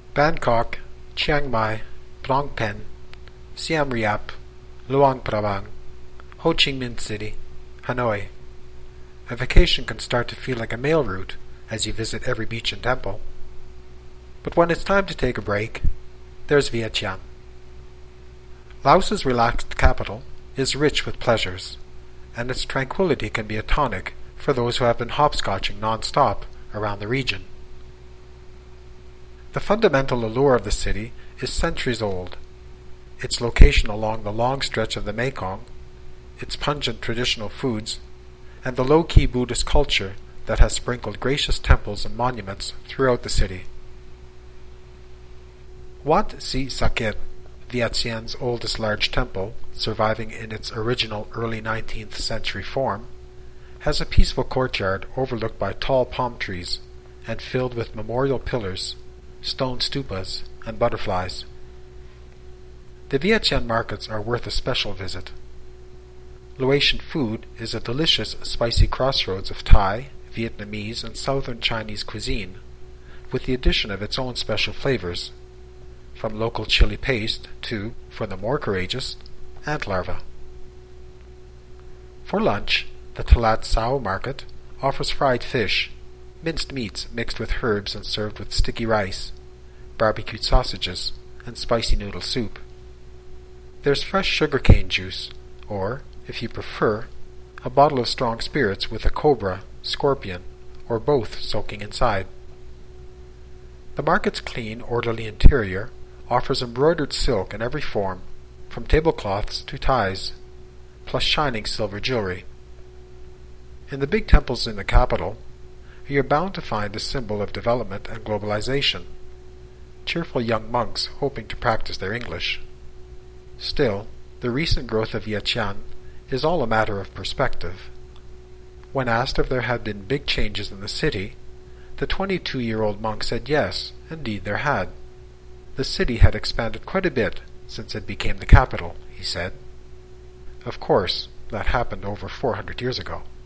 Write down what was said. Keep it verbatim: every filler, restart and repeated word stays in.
Bangkok, Chiang Mai, Phnom Penh, Siem Reap, Luang Prabang, Ho Chi Minh City, Hanoi. A vacation can start to feel like a mail route as you visit every beach and temple. But when it's time to take a break, there's Vientiane. Laos's relaxed capital is rich with pleasures, and its tranquility can be a tonic for those who have been hopscotching non-stop around the region. The fundamental allure of the city is centuries old. Its location along the long stretch of the Mekong, its pungent traditional foods, and the low-key Buddhist culture that has sprinkled gracious temples and monuments throughout the city. Wat Si Sakit, Vientiane's oldest large temple, surviving in its original early nineteenth century form, has a peaceful courtyard overlooked by tall palm trees and filled with memorial pillars, stone stupas, and butterflies. The Vientiane markets are worth a special visit. Laotian food is a delicious, spicy crossroads of Thai, Vietnamese, and southern Chinese cuisine, with the addition of its own special flavors, from local chili paste to, for the more courageous, ant larvae. For lunch, the Talat Sao market offers fried fish, minced meats mixed with herbs and served with sticky rice, barbecued sausages, and spicy noodle soup. There's fresh sugarcane juice, or, if you prefer, a bottle of strong spirits with a cobra, scorpion, or both soaking inside. The market's clean, orderly interior offers embroidered silk in every form, from tablecloths to ties, plus shining silver jewelry. In the big temples in the capital, you're bound to find a symbol of development and globalization, cheerful young monks hoping to practice their English. Still, the recent growth of Vientiane is all a matter of perspective. When asked if there had been big changes in the city, the twenty-two-year-old monk said yes, indeed there had. The city had expanded quite a bit since it became the capital, he said. Of course, that happened over four hundred years ago.